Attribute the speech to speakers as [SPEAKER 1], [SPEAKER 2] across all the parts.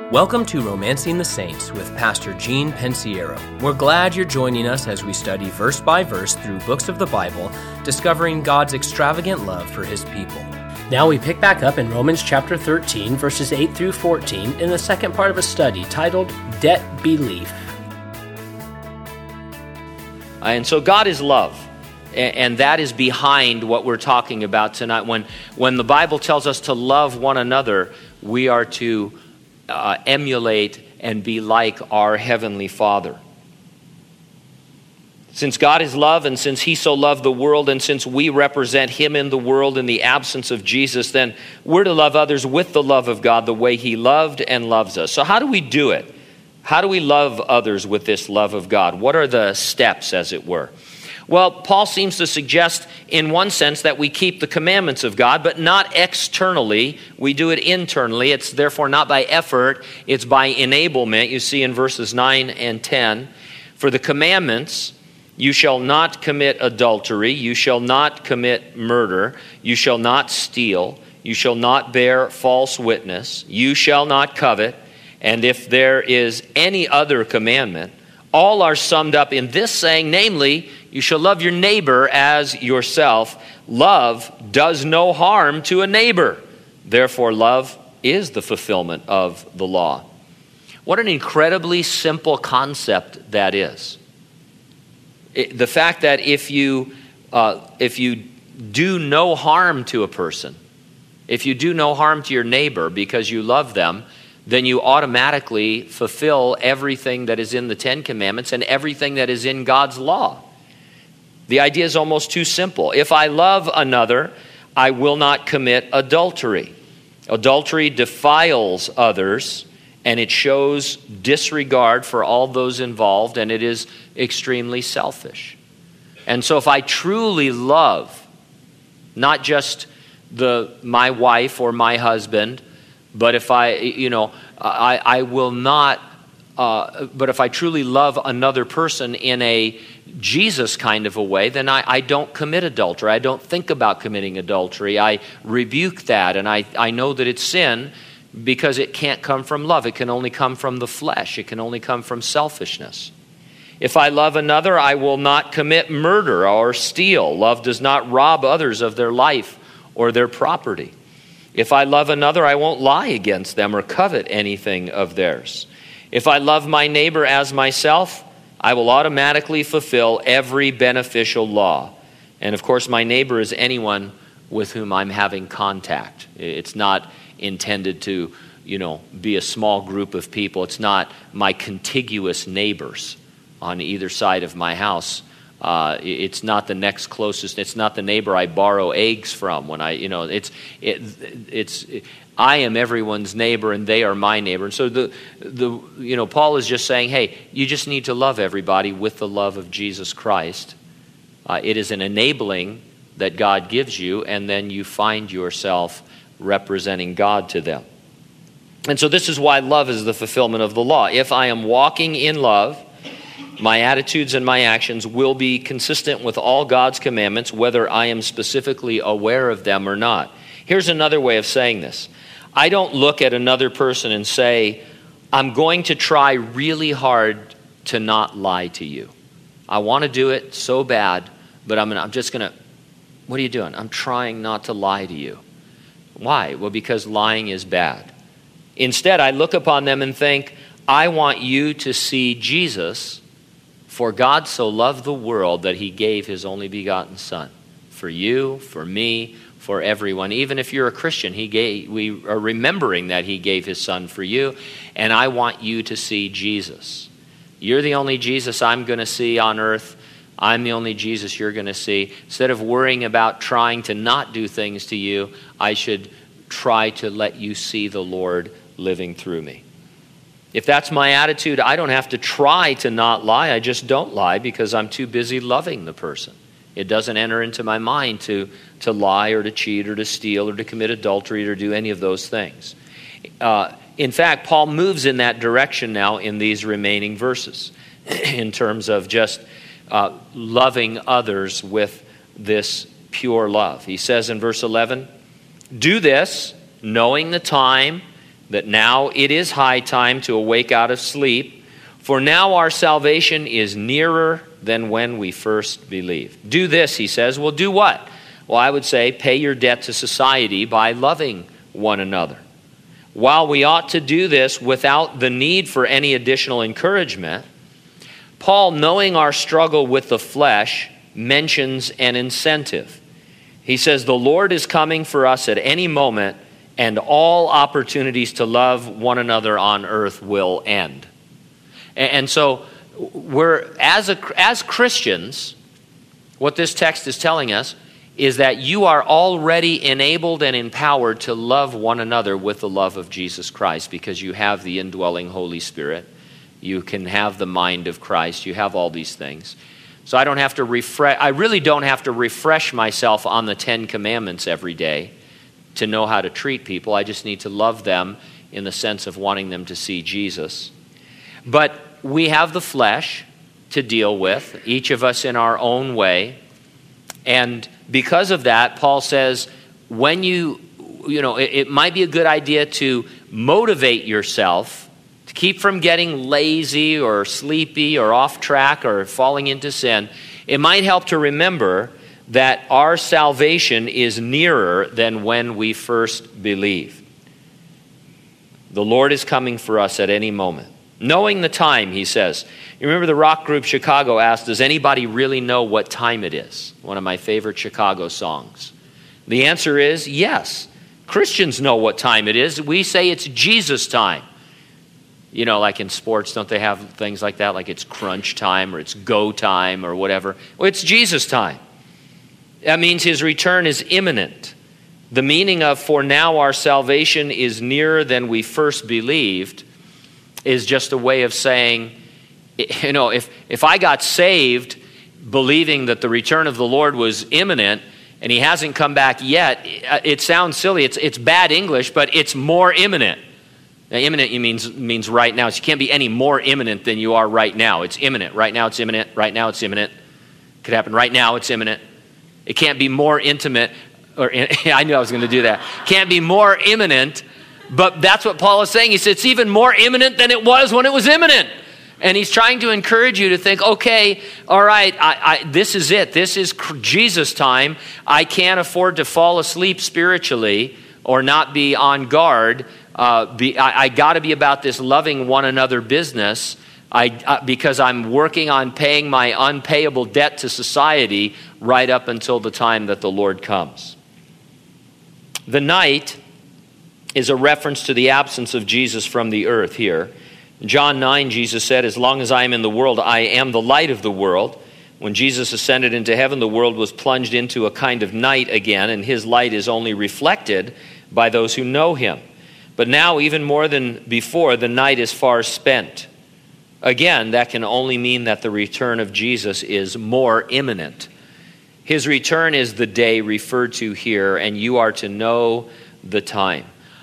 [SPEAKER 1] Welcome to Romancing the Saints with Pastor Gene Pensiero. We're glad you're joining us as we study verse by verse through books of the Bible, discovering God's extravagant love for His people.
[SPEAKER 2] Now we pick back up in Romans chapter 13, verses 8 through 14, in the second part of a study titled Debt Belief.
[SPEAKER 3] And so God is love, and that is behind what we're talking about tonight. When the Bible tells us to love one another, we are to emulate and be like our Heavenly Father. Since God is love, and since He so loved the world, and since we represent Him in the world in the absence of Jesus, then we're to love others with the love of God the way He loved and loves us. So how do we do it? How do we love others with this love of God? What are the steps, as it were? Well, Paul seems to suggest in one sense that we keep the commandments of God, but not externally. We do it internally. It's therefore not by effort, it's by enablement. You see in verses 9 and 10, for the commandments, you shall not commit adultery, you shall not commit murder, you shall not steal, you shall not bear false witness, you shall not covet, and if there is any other commandment, all are summed up in this saying, namely, you shall love your neighbor as yourself. Love does no harm to a neighbor. Therefore, love is the fulfillment of the law. What an incredibly simple concept that is. The fact that if you do no harm to a person, if you do no harm to your neighbor because you love them, then you automatically fulfill everything that is in the Ten Commandments and everything that is in God's law. The idea is almost too simple. If I love another, I will not commit adultery. Adultery defiles others, and it shows disregard for all those involved, and it is extremely selfish. And so if I truly love not just my wife or my husband, but if I will not, but if I truly love another person in a Jesus kind of a way, then I don't commit adultery. I don't think about committing adultery. I rebuke that, and I know that it's sin because it can't come from love. It can only come from the flesh. It can only come from selfishness. If I love another, I will not commit murder or steal. Love does not rob others of their life or their property. If I love another, I won't lie against them or covet anything of theirs. If I love my neighbor as myself, I will automatically fulfill every beneficial law. And of course, my neighbor is anyone with whom I'm having contact. It's not intended to, be a small group of people. It's not my contiguous neighbors on either side of my house. It's not the next closest. It's not the neighbor I borrow eggs from when I am everyone's neighbor and they are my neighbor. And so Paul is just saying, hey, you just need to love everybody with the love of Jesus Christ. It is an enabling that God gives you, and then you find yourself representing God to them. And so this is why love is the fulfillment of the law. If I am walking in love, my attitudes and my actions will be consistent with all God's commandments, whether I am specifically aware of them or not. Here's another way of saying this. I don't look at another person and say, I'm going to try really hard to not lie to you. I want to do it so bad, but I'm just going to, what are you doing? I'm trying not to lie to you. Why? Well, because lying is bad. Instead, I look upon them and think, I want you to see Jesus. For God so loved the world that He gave His only begotten Son. For you, for me, for everyone. Even if you're a Christian, we are remembering that He gave His Son for you. And I want you to see Jesus. You're the only Jesus I'm going to see on earth. I'm the only Jesus you're going to see. Instead of worrying about trying to not do things to you, I should try to let you see the Lord living through me. If that's my attitude, I don't have to try to not lie. I just don't lie because I'm too busy loving the person. It doesn't enter into my mind to lie or to cheat or to steal or to commit adultery or do any of those things. In fact, Paul moves in that direction now in these remaining verses in terms of just loving others with this pure love. He says in verse 11, do this, knowing the time that now it is high time to awake out of sleep, for now our salvation is nearer than when we first believed. Do this, he says. Well, do what? Well, I would say pay your debt to society by loving one another. While we ought to do this without the need for any additional encouragement, Paul, knowing our struggle with the flesh, mentions an incentive. He says, the Lord is coming for us at any moment, and all opportunities to love one another on earth will end. And so, as Christians, what this text is telling us is that you are already enabled and empowered to love one another with the love of Jesus Christ, because you have the indwelling Holy Spirit. You can have the mind of Christ. You have all these things. So I really don't have to refresh myself on the 10 Commandments every day to know how to treat people. I just need to love them in the sense of wanting them to see Jesus. But we have the flesh to deal with, each of us in our own way. And because of that, Paul says, when it might be a good idea to motivate yourself to keep from getting lazy or sleepy or off track or falling into sin. It might help to remember that our salvation is nearer than when we first believed. The Lord is coming for us at any moment. Knowing the time, he says. You remember the rock group Chicago asked, does anybody really know what time it is? One of my favorite Chicago songs. The answer is yes. Christians know what time it is. We say it's Jesus time. You know, like in sports, don't they have things like that? Like it's crunch time or it's go time or whatever. Well, it's Jesus time. That means his return is imminent. The meaning of for now our salvation is nearer than we first believed is just a way of saying, you know, if I got saved believing that the return of the Lord was imminent and he hasn't come back yet, it sounds silly. It's bad English, but it's more imminent. Now, imminent means right now. So you can't be any more imminent than you are right now. It's imminent. Right now it's imminent. Right now it's imminent. It could happen right now. It's imminent. It can't be more intimate. I knew I was going to do that. Can't be more imminent. But that's what Paul is saying. He says it's even more imminent than it was when it was imminent. And he's trying to encourage you to think, okay, all right, this is it. This is Jesus time. I can't afford to fall asleep spiritually or not be on guard. I got to be about this loving one another business because I'm working on paying my unpayable debt to society right up until the time that the Lord comes. The night is a reference to the absence of Jesus from the earth here. In John 9, Jesus said, as long as I am in the world, I am the light of the world. When Jesus ascended into heaven, the world was plunged into a kind of night again, and his light is only reflected by those who know him. But now, even more than before, the night is far spent. Again, that can only mean that the return of Jesus is more imminent. His return is the day referred to here, and you are to know the time.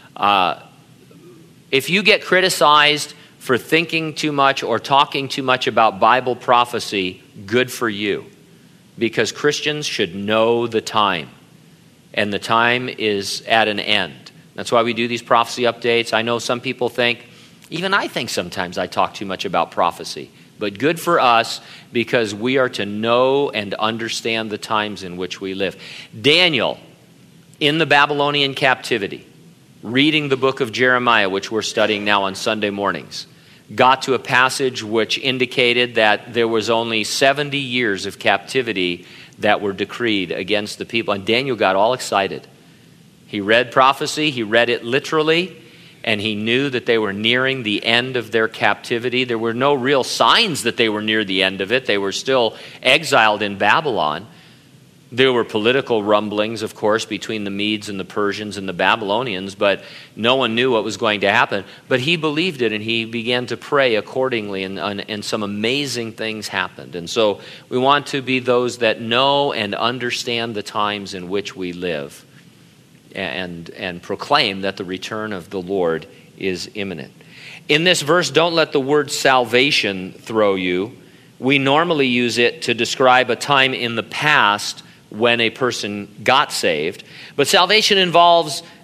[SPEAKER 3] If you get criticized for thinking too much or talking too much about Bible prophecy, good for you. Because Christians should know the time. And the time is at an end. That's why we do these prophecy updates. I know some people think, even I think sometimes I talk too much about prophecy. But good for us because we are to know and understand the times in which we live. Daniel, in the Babylonian captivity, reading the book of Jeremiah, which we're studying now on Sunday mornings, got to a passage which indicated that there was only 70 years of captivity that were decreed against the people. And Daniel got all excited. He read prophecy, he read it literally, and he knew that they were nearing the end of their captivity. There were no real signs that they were near the end of it. They were still exiled in Babylon. There were political rumblings, of course, between the Medes and the Persians and the Babylonians, but no one knew what was going to happen. But he believed it, and he began to pray accordingly, and some amazing things happened. And so we want to be those that know and understand the times in which we live and proclaim that the return of the Lord is imminent. In this verse, don't let the word salvation throw you. We normally use it to describe a time in the past when a person got saved. But salvation involves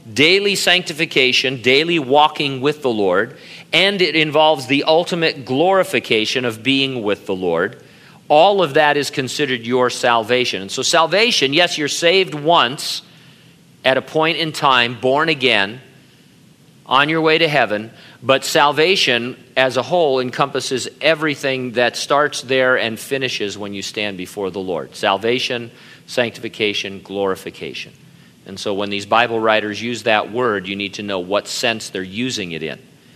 [SPEAKER 3] daily sanctification, daily walking with the Lord, and it involves the ultimate glorification of being with the Lord. All of that is considered your salvation. And so salvation, yes, you're saved once at a point in time, born again, on your way to heaven, but salvation as a whole encompasses everything that starts there and finishes when you stand before the Lord. Salvation, sanctification, glorification. And so when these Bible writers use that word, you need to know what sense they're using it in.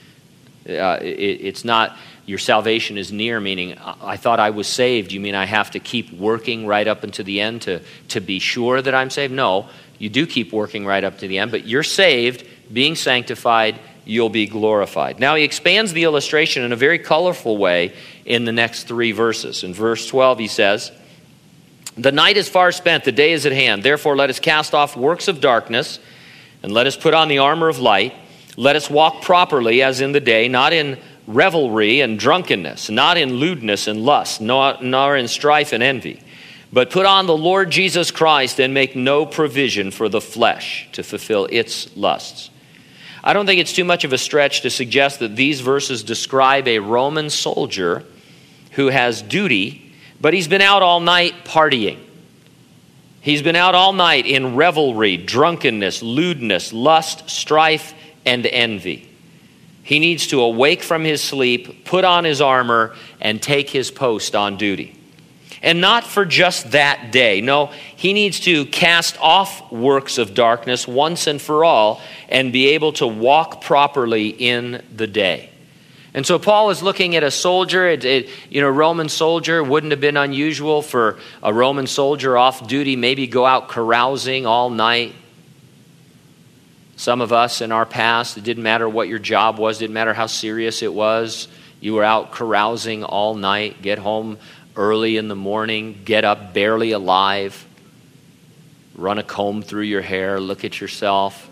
[SPEAKER 3] It's not your salvation is near, meaning I thought I was saved. You mean I have to keep working right up until the end to be sure that I'm saved? No, you do keep working right up to the end, but you're saved, being sanctified, you'll be glorified. Now he expands the illustration in a very colorful way in the next 3 verses. In verse 12 he says, "The night is far spent, the day is at hand. Therefore let us cast off works of darkness, and let us put on the armor of light. Let us walk properly as in the day, not in revelry and drunkenness, not in lewdness and lust, nor in strife and envy. But put on the Lord Jesus Christ and make no provision for the flesh to fulfill its lusts." I don't think it's too much of a stretch to suggest that these verses describe a Roman soldier who has duty, but he's been out all night partying. He's been out all night in revelry, drunkenness, lewdness, lust, strife, and envy. He needs to awake from his sleep, put on his armor, and take his post on duty. And not for just that day. No, he needs to cast off works of darkness once and for all and be able to walk properly in the day. And so Paul is looking at a soldier. Roman soldier, wouldn't have been unusual for a Roman soldier off duty, maybe go out carousing all night. Some of us in our past, it didn't matter what your job was, didn't matter how serious it was. You were out carousing all night, get home early in the morning, get up barely alive, run a comb through your hair, look at yourself,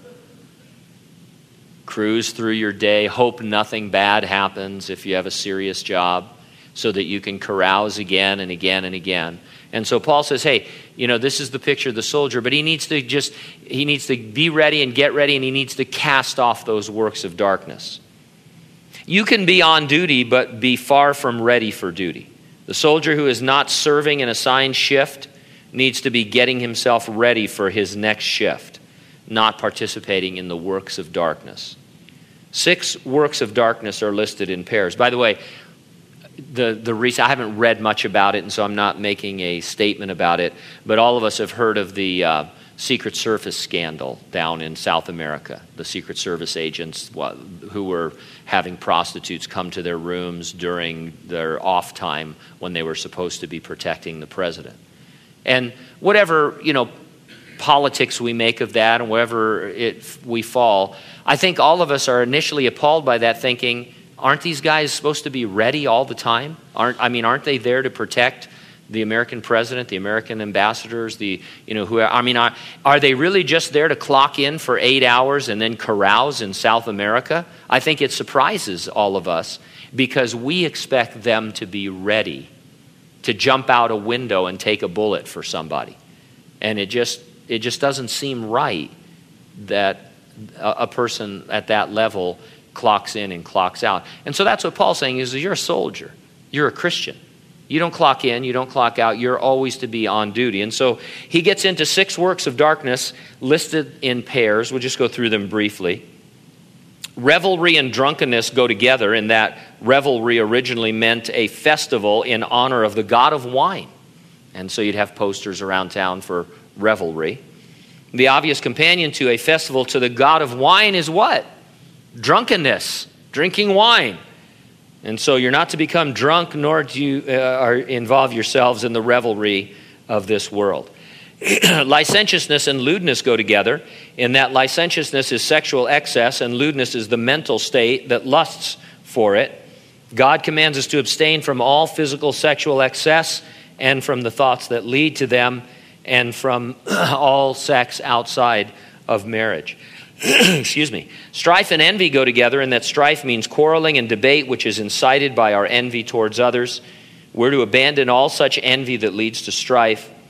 [SPEAKER 3] cruise through your day, hope nothing bad happens if you have a serious job, so that you can carouse again and again and again. And so Paul says, hey, this is the picture of the soldier, but he needs to be ready and get ready, and he needs to cast off those works of darkness. You can be on duty, but be far from ready for duty. The soldier who is not serving an assigned shift needs to be getting himself ready for his next shift, not participating in the works of darkness. 6 works of darkness are listed in pairs. By the way, I haven't read much about it, and so I'm not making a statement about it, but all of us have heard of the Secret Service scandal down in South America. The Secret Service agents who were having prostitutes come to their rooms during their off time when they were supposed to be protecting the president. And whatever, politics we make of that and wherever we fall, I think all of us are initially appalled by that, thinking, aren't these guys supposed to be ready all the time? Aren't they there to protect the American president, the American ambassadors, are they really just there to clock in for 8 hours and then carouse in South America? I think it surprises all of us because we expect them to be ready to jump out a window and take a bullet for somebody. And it just doesn't seem right that a person at that level clocks in and clocks out. And so that's what Paul's saying is you're a soldier. You're a Christian. You don't clock in, you don't clock out, you're always to be on duty. And so he gets into 6 works of darkness listed in pairs. We'll just go through them briefly. Revelry and drunkenness go together in that revelry originally meant a festival in honor of the god of wine. And so you'd have posters around town for revelry. The obvious companion to a festival to the god of wine is what? Drunkenness, drinking wine. And so you're not to become drunk, nor do you involve yourselves in the revelry of this world. Licentiousness and lewdness go together in that licentiousness is sexual excess and lewdness is the mental state that lusts for it. God commands us to abstain from all physical sexual excess and from the thoughts that lead to them and from all sex outside of marriage. Excuse me. Strife and envy go together in that strife means quarreling and debate, which is incited by our envy towards others. We're to abandon all such envy that leads to strife.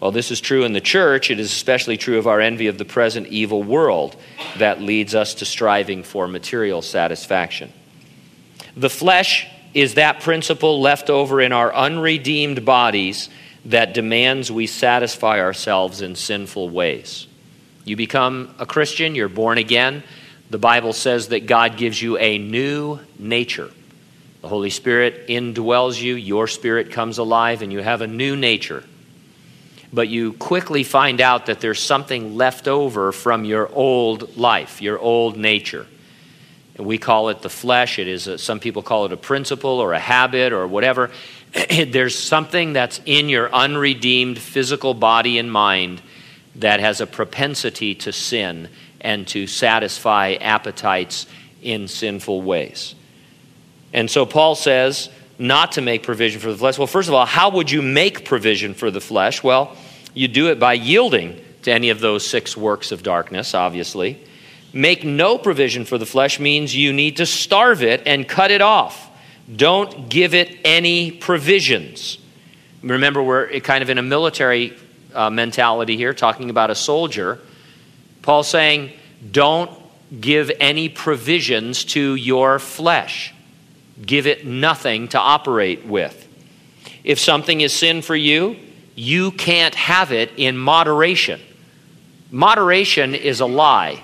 [SPEAKER 3] While this is true in the church, it is especially true of our envy of the present evil world that leads us to striving for material satisfaction. The flesh is that principle left over in our unredeemed bodies that demands we satisfy ourselves in sinful ways. You become a Christian, you're born again. The Bible says that God gives you a new nature. The Holy Spirit indwells you, your spirit comes alive, and you have a new nature. But you quickly find out that there's something left over from your old life, your old nature. And we call it the flesh. It is some people call it a principle or a habit or whatever. There's something that's in your unredeemed physical body and mind that has a propensity to sin and to satisfy appetites in sinful ways. And so Paul says not to make provision for the flesh. Well, first of all, how would you make provision for the flesh? Well, you do it by yielding to any of those 6 works of darkness, obviously. Make no provision for the flesh means you need to starve it and cut it off. Don't give it any provisions. Remember, we're kind of in a military mentality here, talking about a soldier. Paul's saying, don't give any provisions to your flesh. Give it nothing to operate with. If something is sin for you, you can't have it in moderation. Moderation is a lie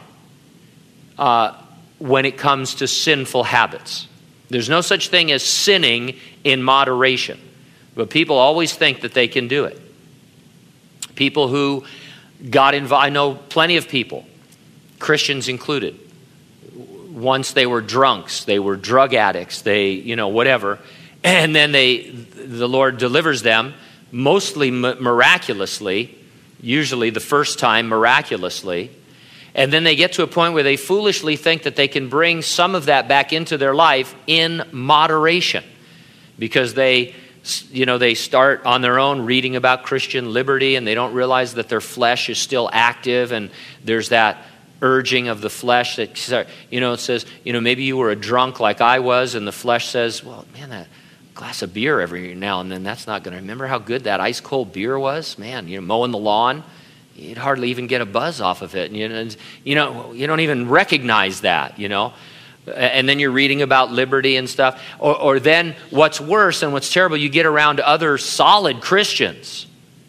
[SPEAKER 3] when it comes to sinful habits. There's no such thing as sinning in moderation. But people always think that they can do it. People who got involved, I know plenty of people, Christians included. Once they were drunks, they were drug addicts, they, whatever. And then the Lord delivers them, mostly miraculously, usually the first time miraculously. And then they get to a point where they foolishly think that they can bring some of that back into their life in moderation. Because they start on their own reading about Christian liberty and they don't realize that their flesh is still active and there's that urging of the flesh that, it says, maybe you were a drunk like I was and the flesh says, well, man, that glass of beer every now and then, that's not going to, remember how good that ice cold beer was? Man, mowing the lawn, you'd hardly even get a buzz off of it. And you don't even recognize that, And then you're reading about liberty and stuff. Or then what's worse and what's terrible, you get around other solid Christians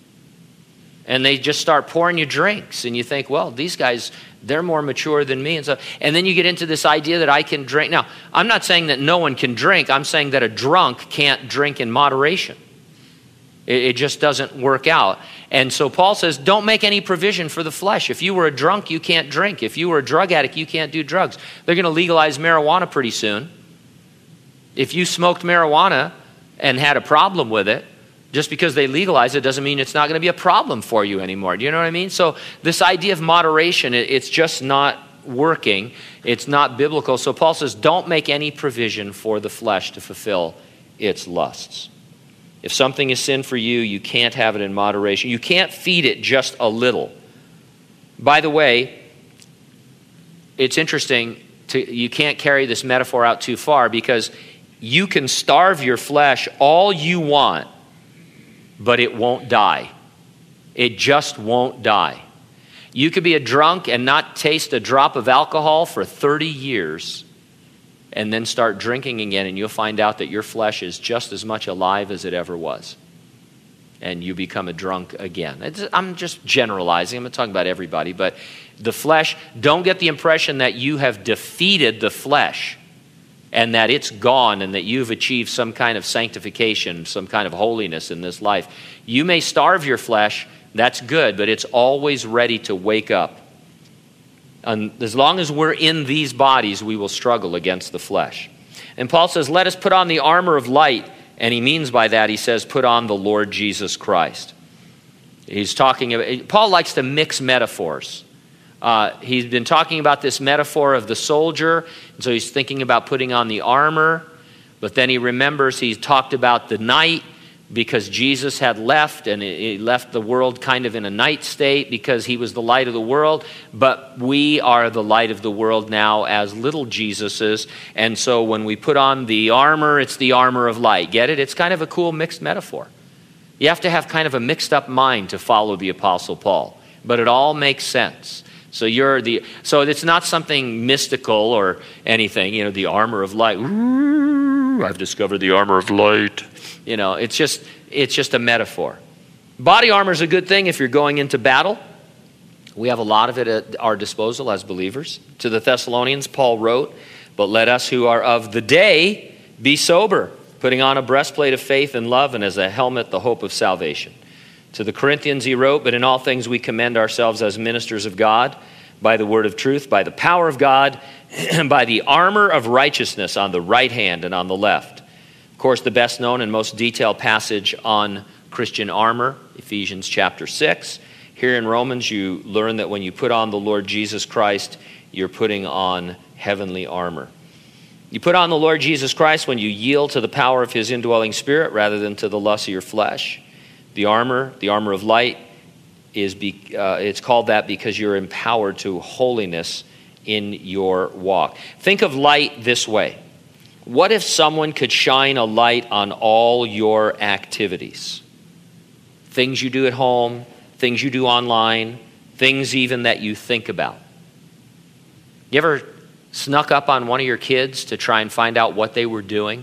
[SPEAKER 3] and they just start pouring you drinks and you think, well, these guys, they're more mature than me. And then you get into this idea that I can drink. Now, I'm not saying that no one can drink. I'm saying that a drunk can't drink in moderation. It just doesn't work out. And so Paul says, don't make any provision for the flesh. If you were a drunk, you can't drink. If you were a drug addict, you can't do drugs. They're going to legalize marijuana pretty soon. If you smoked marijuana and had a problem with it, just because they legalize it doesn't mean it's not going to be a problem for you anymore. Do you know what I mean? So this idea of moderation, it's just not working. It's not biblical. So Paul says, don't make any provision for the flesh to fulfill its lusts. If something is sin for you, you can't have it in moderation. You can't feed it just a little. By the way, it's interesting, you can't carry this metaphor out too far because you can starve your flesh all you want, but it won't die. It just won't die. You could be a drunk and not taste a drop of alcohol for 30 years and then start drinking again, and you'll find out that your flesh is just as much alive as it ever was. And you become a drunk again. I'm just generalizing. I'm not talking about everybody, but the flesh, don't get the impression that you have defeated the flesh and that it's gone and that you've achieved some kind of sanctification, some kind of holiness in this life. You may starve your flesh, that's good, but it's always ready to wake up. And as long as we're in these bodies, we will struggle against the flesh. And Paul says, let us put on the armor of light. And he means by that, he says, put on the Lord Jesus Christ. He's talking about, Paul likes to mix metaphors. He's been talking about this metaphor of the soldier, and so he's thinking about putting on the armor, but then he remembers he talked about the night because Jesus had left, and he left the world kind of in a night state because he was the light of the world, but we are the light of the world now as little Jesuses, and so when we put on the armor, it's the armor of light. Get it? It's kind of a cool mixed metaphor. You have to have kind of a mixed up mind to follow the Apostle Paul, but it all makes sense. So it's not something mystical or anything, the armor of light. Ooh, I've discovered the armor of light. It's just a metaphor. Body armor is a good thing if you're going into battle. We have a lot of it at our disposal as believers. To the Thessalonians, Paul wrote, "But let us who are of the day be sober, putting on a breastplate of faith and love, and as a helmet the hope of salvation." To the Corinthians he wrote, "But in all things we commend ourselves as ministers of God, by the word of truth, by the power of God, and by the armor of righteousness on the right hand and on the left." Of course, the best known and most detailed passage on Christian armor, Ephesians chapter 6. Here in Romans, you learn that when you put on the Lord Jesus Christ, you're putting on heavenly armor. You put on the Lord Jesus Christ when you yield to the power of his indwelling spirit rather than to the lust of your flesh. The armor of light, it's called that because you're empowered to holiness in your walk. Think of light this way. What if someone could shine a light on all your activities? Things you do at home, things you do online, things even that you think about. You ever snuck up on one of your kids to try and find out what they were doing?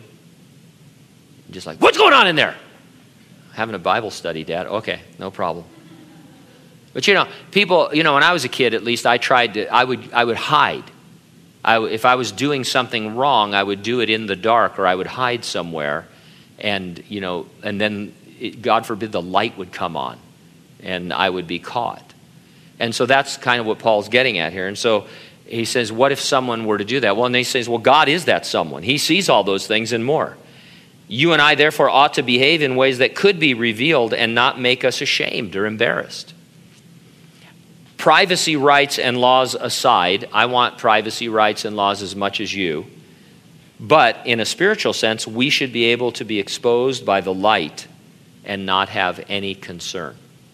[SPEAKER 3] Just like, "What's going on in there?" "Having a Bible study, Dad." "Okay, no problem." But people, when I was a kid, at least I would hide. If I was doing something wrong, I would do it in the dark, or I would hide somewhere, and then God forbid the light would come on, and I would be caught. And so that's kind of what Paul's getting at here. And so he says, what if someone were to do that? Well, and he says, well, God is that someone. He sees all those things and more. You and I, therefore, ought to behave in ways that could be revealed and not make us ashamed or embarrassed. Privacy rights and laws aside, I want privacy rights and laws as much as you. But in a spiritual sense, we should be able to be exposed by the light and not have any concern.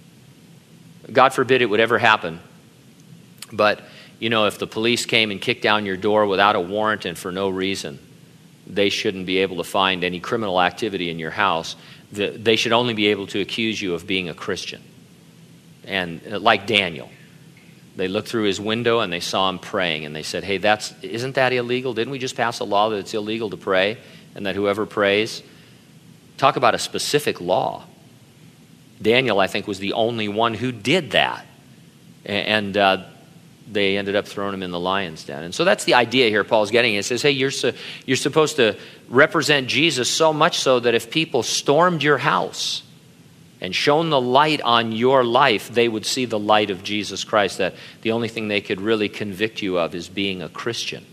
[SPEAKER 3] God forbid it would ever happen. But, if the police came and kicked down your door without a warrant and for no reason, they shouldn't be able to find any criminal activity in your house. They should only be able to accuse you of being a Christian. And like Daniel, they looked through his window and they saw him praying, and they said, "Hey, isn't that illegal? Didn't we just pass a law that it's illegal to pray, and that whoever prays?" Talk about a specific law. Daniel, I think, was the only one who did that. And they ended up throwing him in the lion's den. And so that's the idea here Paul's getting. It says, hey, you're supposed to represent Jesus so much so that if people stormed your house and shone the light on your life, they would see the light of Jesus Christ, that the only thing they could really convict you of is being a Christian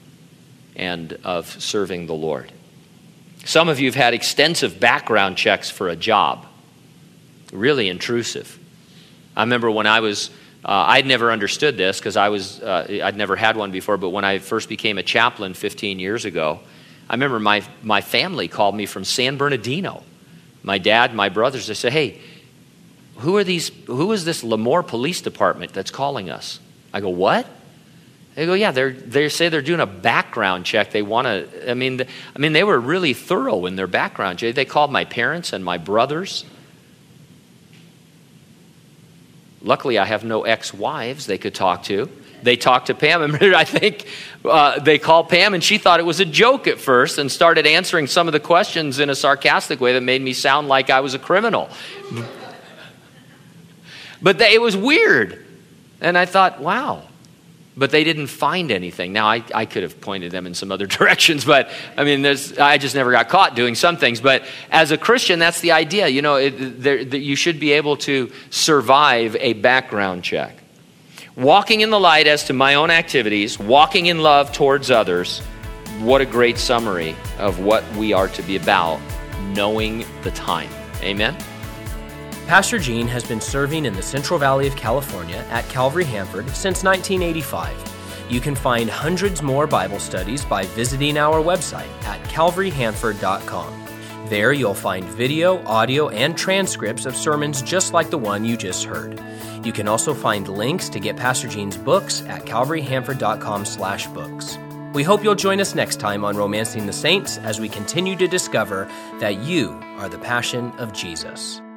[SPEAKER 3] and of serving the Lord. Some of you have had extensive background checks for a job. Really intrusive. I remember when I'd never understood this because I'd never had one before, but when I first became a chaplain 15 years ago, I remember my family called me from San Bernardino. My dad, my brothers, they said, "Hey, who is this Lemoore Police Department that's calling us?" I go, "What?" They go, "Yeah, they say they're doing a background check. They want to, I mean, they were really thorough in their background check. They called my parents and my brothers. Luckily, I have no ex-wives they could talk to. They talked to Pam, and I think they called Pam, and she thought it was a joke at first and started answering some of the questions in a sarcastic way that made me sound like I was a criminal. But it was weird. And I thought, wow. But they didn't find anything. Now, I could have pointed them in some other directions, but I just never got caught doing some things. But as a Christian, that's the idea. You should be able to survive a background check. Walking in the light as to my own activities, walking in love towards others, what a great summary of what we are to be about, knowing the time. Amen?
[SPEAKER 1] Pastor Gene has been serving in the Central Valley of California at Calvary Hanford since 1985. You can find hundreds more Bible studies by visiting our website at calvaryhanford.com. There you'll find video, audio, and transcripts of sermons just like the one you just heard. You can also find links to get Pastor Gene's books at calvaryhanford.com/books. We hope you'll join us next time on Romancing the Saints as we continue to discover that you are the passion of Jesus.